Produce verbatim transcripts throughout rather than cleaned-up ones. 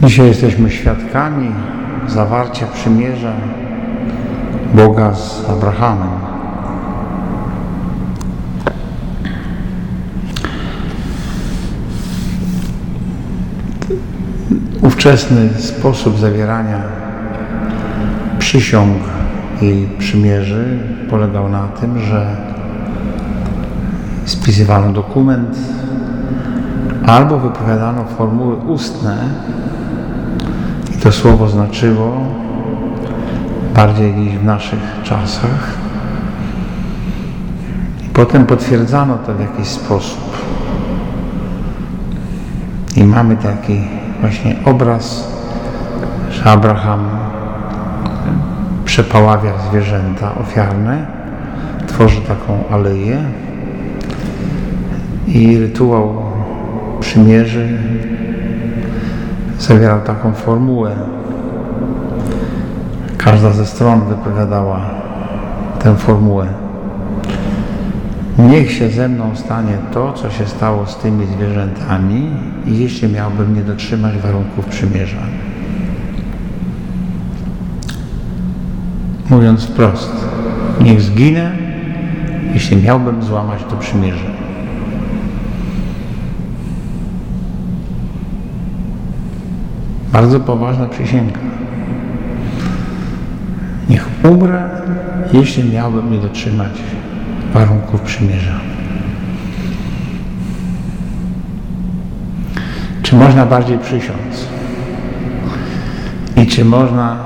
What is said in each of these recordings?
Dzisiaj jesteśmy świadkami zawarcia przymierza Boga z Abrahamem. Ówczesny sposób zawierania przysiąg i przymierzy polegał na tym, że spisywano dokument albo wypowiadano formuły ustne i to słowo znaczyło bardziej niż w naszych czasach i potem potwierdzano to w jakiś sposób i mamy taki właśnie obraz, że Abraham przepaławia zwierzęta ofiarne, tworzy taką aleję i rytuał przymierzy zawierał taką formułę. Każda ze stron wypowiadała tę formułę. Niech się ze mną stanie to, co się stało z tymi zwierzętami, i jeśli miałbym nie dotrzymać warunków przymierza. Mówiąc wprost, niech zginę, jeśli miałbym złamać to przymierze. Bardzo poważna przysięga. Niech umrę, jeśli miałbym nie dotrzymać warunków przymierza. Czy można bardziej przysiąc? I czy można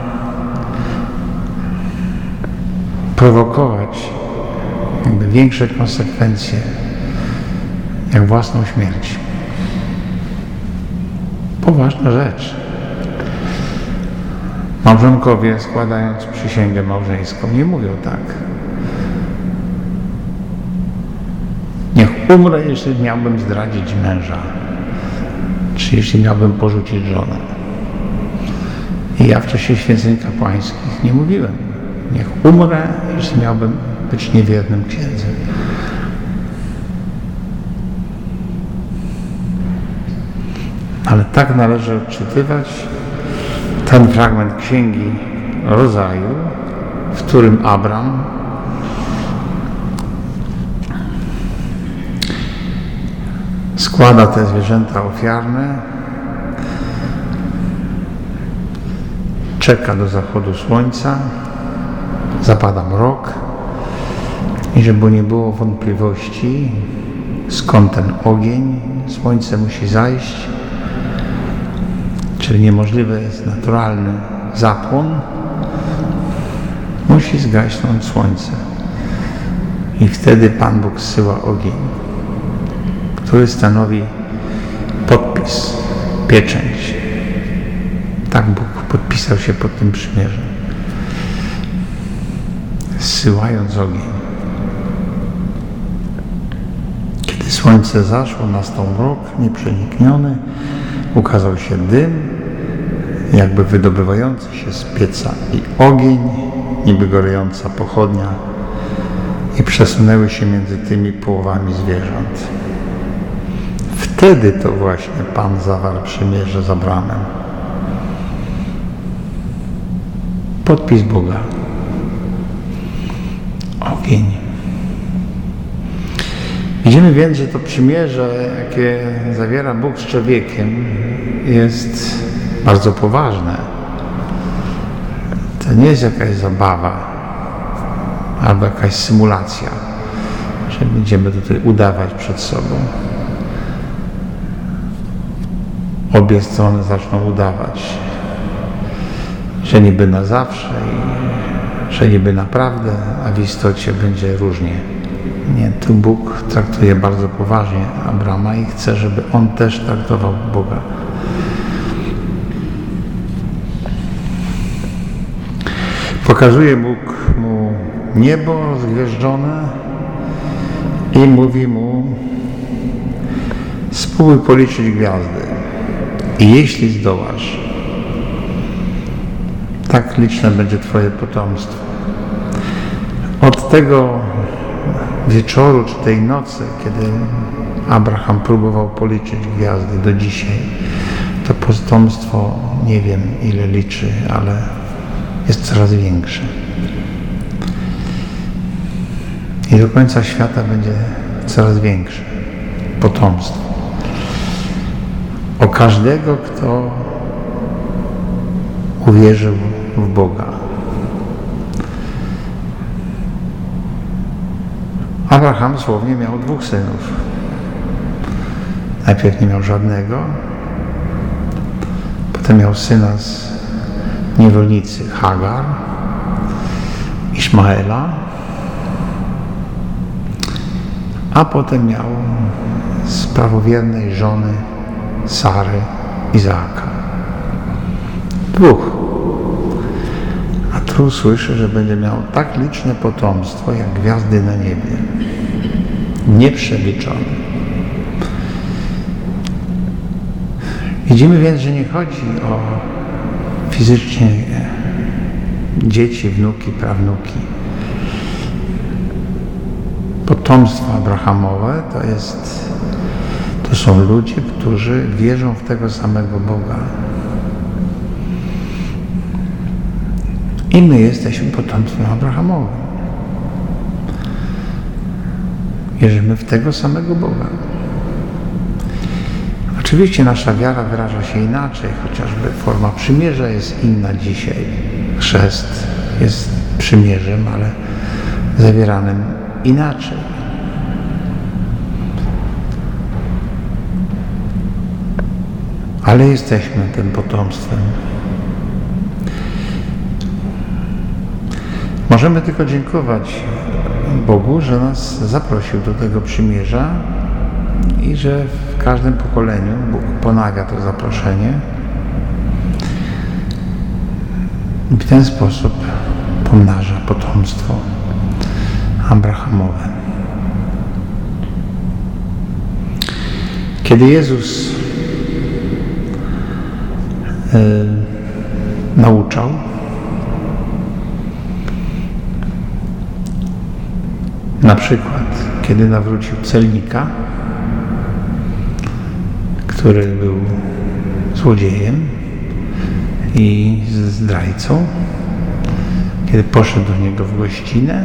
prowokować jakby większe konsekwencje jak własną śmierć? Poważna rzecz. Małżonkowie, składając przysięgę małżeńską, nie mówią tak. Niech umrę, jeśli miałbym zdradzić męża, czy jeśli miałbym porzucić żonę. I ja w czasie święceń kapłańskich nie mówiłem. Niech umrę, jeśli miałbym być niewiernym księdzem. Ale tak należy odczytywać ten fragment Księgi Rodzaju, w którym Abram składa te zwierzęta ofiarne, czeka do zachodu słońca, zapada mrok i żeby nie było wątpliwości, skąd ten ogień, słońce musi zajść, czyli niemożliwy jest naturalny zapłon, musi zgaśnąć słońce. I wtedy Pan Bóg zsyła ogień, który stanowi podpis, pieczęć. Tak Bóg podpisał się pod tym przymierzem, zsyłając ogień. Kiedy słońce zaszło, nastał mrok nieprzenikniony, ukazał się dym, jakby wydobywający się z pieca, i ogień, niby gorejąca pochodnia, i przesunęły się między tymi połowami zwierząt. Wtedy to właśnie Pan zawarł przymierze z Abramem. Podpis Boga. Ogień. Widzimy więc, że to przymierze, jakie zawiera Bóg z człowiekiem, jest bardzo poważne. To nie jest jakaś zabawa albo jakaś symulacja, że będziemy tutaj udawać przed sobą. Obie strony zaczną udawać, że niby na zawsze i że niby naprawdę, a w istocie będzie różnie. Nie, tu Bóg traktuje bardzo poważnie Abrama i chce, żeby on też traktował Boga. Pokazuje Bóg mu niebo rozgwieżdżone i mówi mu: spróbuj policzyć gwiazdy i jeśli zdołasz, tak liczne będzie Twoje potomstwo. Od tego wieczoru czy tej nocy, kiedy Abraham próbował policzyć gwiazdy do dzisiaj, to potomstwo nie wiem ile liczy, ale jest coraz większe. I do końca świata będzie coraz większe potomstwo. O każdego, kto uwierzył w Boga. Abraham słownie miał dwóch synów. Najpierw nie miał żadnego, potem miał syna z niewolnicy Hagar, Iszmaela, a potem miał z prawowiernej żony Sary Izaaka. Dwóch. A tu słyszę, że będzie miał tak liczne potomstwo, jak gwiazdy na niebie. Nieprzeliczone. Widzimy więc, że nie chodzi o fizycznie dzieci, wnuki, prawnuki. Potomstwo abrahamowe to jest, to są ludzie, którzy wierzą w tego samego Boga. I my jesteśmy potomstwem abrahamowym. Wierzymy w tego samego Boga. Oczywiście nasza wiara wyraża się inaczej, chociażby forma przymierza jest inna dzisiaj. Chrzest jest przymierzem, ale zawieranym inaczej. Ale jesteśmy tym potomstwem. Możemy tylko dziękować Bogu, że nas zaprosił do tego przymierza i że w każdym pokoleniu Bóg ponawia to zaproszenie i w ten sposób pomnaża potomstwo abrahamowe. Kiedy Jezus yy, nauczał, na przykład, kiedy nawrócił celnika, który był złodziejem i zdrajcą, kiedy poszedł do niego w gościnę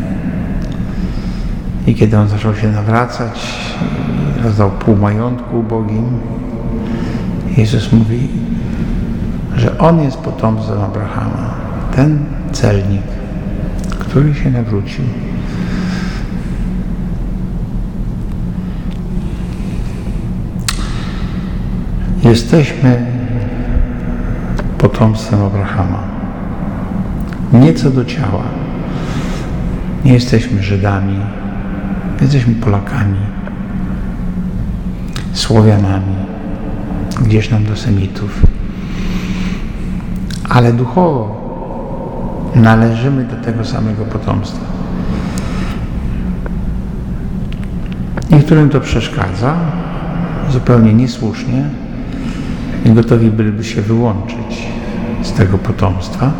i kiedy on zaczął się nawracać, rozdał pół majątku ubogim, Jezus mówi, że on jest potomstwem Abrahama, ten celnik, który się nawrócił. Jesteśmy potomstwem Abrahama. Nie co do ciała. Nie jesteśmy Żydami. Jesteśmy Polakami. Słowianami. Gdzieś nam do Semitów. Ale duchowo należymy do tego samego potomstwa. Niektórym to przeszkadza, zupełnie niesłusznie, i gotowi byliby się wyłączyć z tego potomstwa.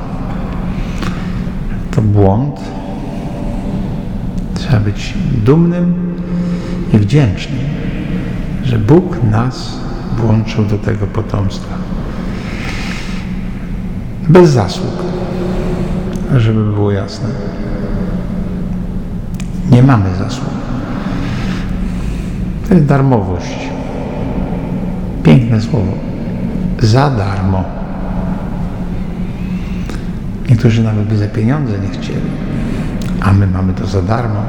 To błąd. Trzeba być dumnym i wdzięcznym, że Bóg nas włączył do tego potomstwa. Bez zasług, żeby było jasne. Nie mamy zasług. To jest darmowość. Piękne słowo. Za darmo. Niektórzy nawet by za pieniądze nie chcieli, a my mamy to za darmo.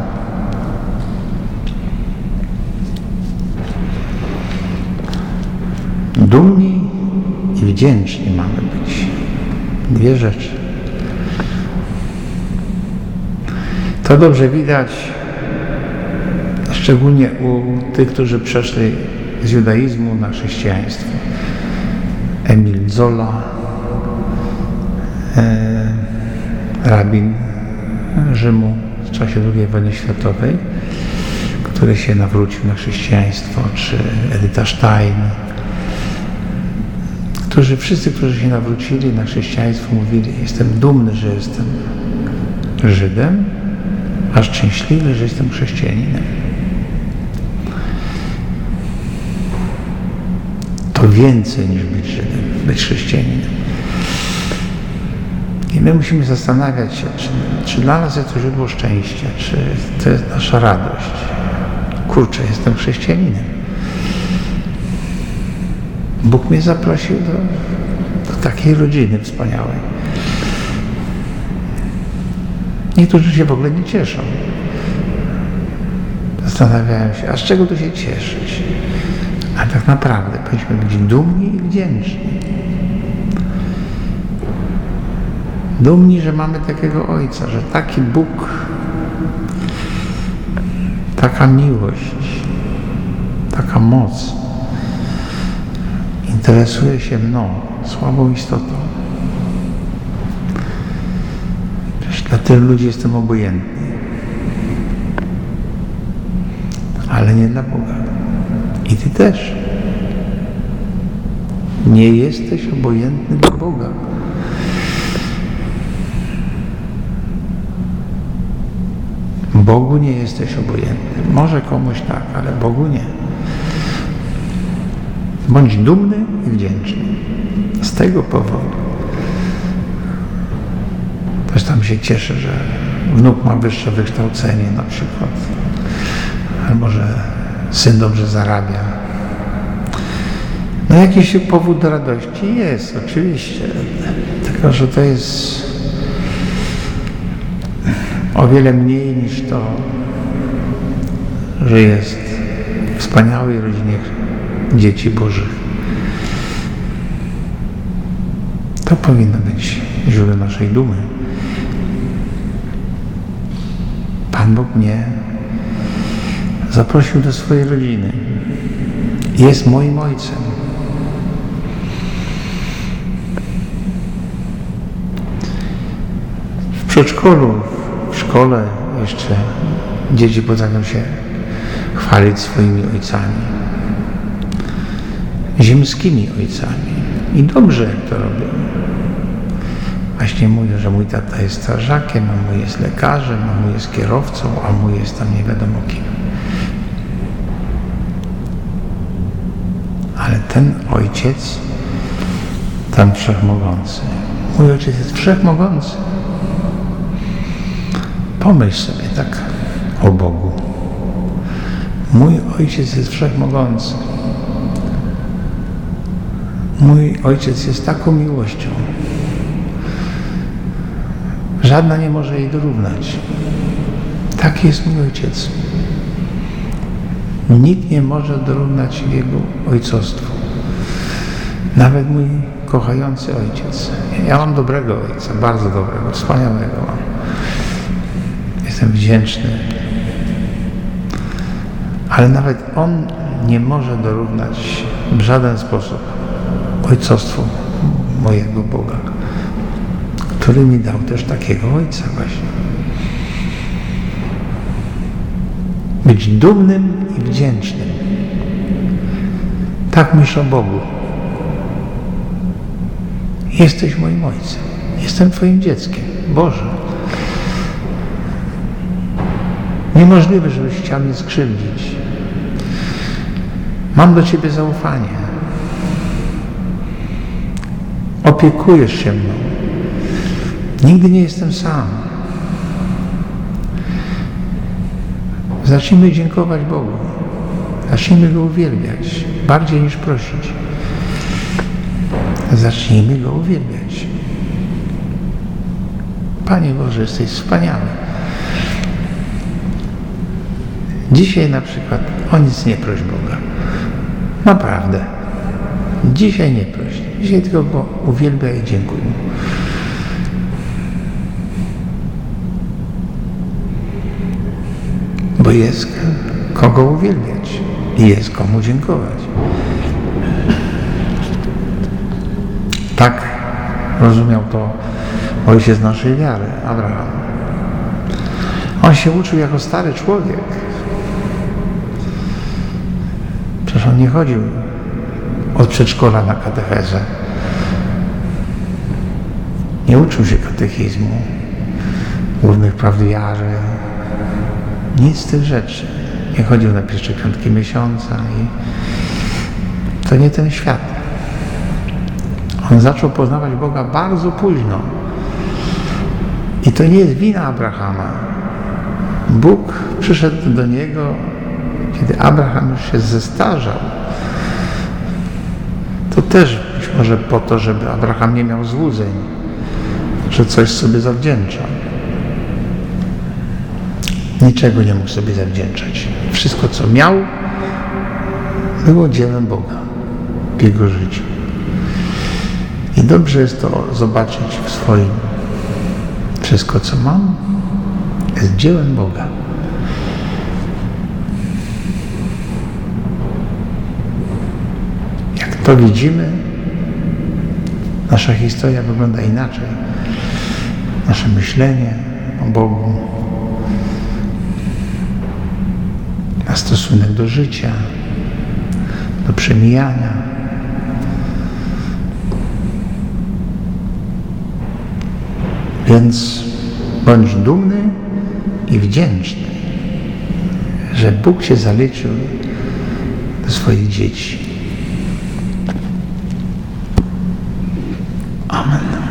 Dumni i wdzięczni mamy być. Dwie rzeczy. To dobrze widać szczególnie u tych, którzy przeszli z judaizmu na chrześcijaństwo. Emil Zola, e, rabin Rzymu w czasie drugiej wojny światowej, który się nawrócił na chrześcijaństwo, czy Edyta Stein, którzy, wszyscy, którzy się nawrócili na chrześcijaństwo, mówili: jestem dumny, że jestem Żydem, a szczęśliwy, że jestem chrześcijaninem. To więcej niż być Żydem, być chrześcijaninem. I my musimy zastanawiać się, czy, czy dla nas jest to źródło szczęścia, czy to jest nasza radość. Kurczę, jestem chrześcijaninem. Bóg mnie zaprosił do, do takiej rodziny wspaniałej. Niektórzy się w ogóle nie cieszą. Zastanawiają się, a z czego tu się cieszyć? A tak naprawdę powinniśmy być dumni i wdzięczni. Dumni, że mamy takiego Ojca, że taki Bóg, taka miłość, taka moc interesuje się mną, słabą istotą. Przecież dla tylu ludzi jestem obojętny. Ale nie dla Boga. I Ty też. Nie jesteś obojętny dla Boga. Bogu nie jesteś obojętny. Może komuś tak, ale Bogu nie. Bądź dumny i wdzięczny. Z tego powodu. Też tam się cieszę, że wnuk ma wyższe wykształcenie na przykład. Albo że syn dobrze zarabia. No jakiś powód do radości jest, oczywiście. Tylko, że to jest o wiele mniej niż to, że jest w wspaniałej rodzinie dzieci Bożych. To powinno być źródłem naszej dumy. Pan Bóg mnie zaprosił do swojej rodziny. Jest moim Ojcem. W przedszkolu, w szkole jeszcze dzieci potrafią się chwalić swoimi ojcami. Ziemskimi ojcami. I dobrze, jak to robią. Właśnie mówią, że mój tata jest strażakiem, a mój jest lekarzem, a mój jest kierowcą, a mój jest tam nie wiadomo kim. Ale ten ojciec, ten wszechmogący, mój ojciec jest wszechmogący. Pomyśl sobie tak o Bogu. Mój ojciec jest wszechmogący. Mój ojciec jest taką miłością. Żadna nie może jej dorównać. Taki jest mój ojciec. Nikt nie może dorównać jego ojcostwu. Nawet mój kochający ojciec. Ja mam dobrego ojca, bardzo dobrego, wspaniałego mam. Jestem wdzięczny. Ale nawet on nie może dorównać w żaden sposób ojcostwu mojego Boga, który mi dał też takiego ojca właśnie. Być dumnym i wdzięcznym. Tak myśl o Bogu. Jesteś moim Ojcem. Jestem Twoim dzieckiem. Boże. Niemożliwe, żebyś chciał mnie skrzywdzić. Mam do Ciebie zaufanie. Opiekujesz się mną. Nigdy nie jestem sam. Zacznijmy dziękować Bogu. Zacznijmy Go uwielbiać. Bardziej niż prosić. Zacznijmy Go uwielbiać. Panie Boże, jesteś wspaniały. Dzisiaj na przykład o nic nie proś Boga. Naprawdę. Dzisiaj nie proś. Dzisiaj tylko Go uwielbiaj i dziękuj Mu. Bo jest kogo uwielbiać i jest komu dziękować. Tak rozumiał to ojciec naszej wiary, Abraham. On się uczył jako stary człowiek. Przecież on nie chodził od przedszkola na katechezę. Nie uczył się katechizmu, głównych praw wiary. Nic z tych rzeczy. Nie chodził na pierwsze piątki miesiąca i to nie ten świat. On zaczął poznawać Boga bardzo późno. I to nie jest wina Abrahama. Bóg przyszedł do niego, kiedy Abraham już się zestarzał. To też być może po to, żeby Abraham nie miał złudzeń, że coś sobie zawdzięcza. Niczego nie mógł sobie zawdzięczać. Wszystko, co miał, było dziełem Boga w jego życiu. I dobrze jest to zobaczyć w swoim. Wszystko, co mam, jest dziełem Boga. Jak to widzimy, nasza historia wygląda inaczej. Nasze myślenie o Bogu, nasz stosunek do życia, do przemijania. Więc bądź dumny i wdzięczny, że Bóg się zaliczył do swoich dzieci. Amen.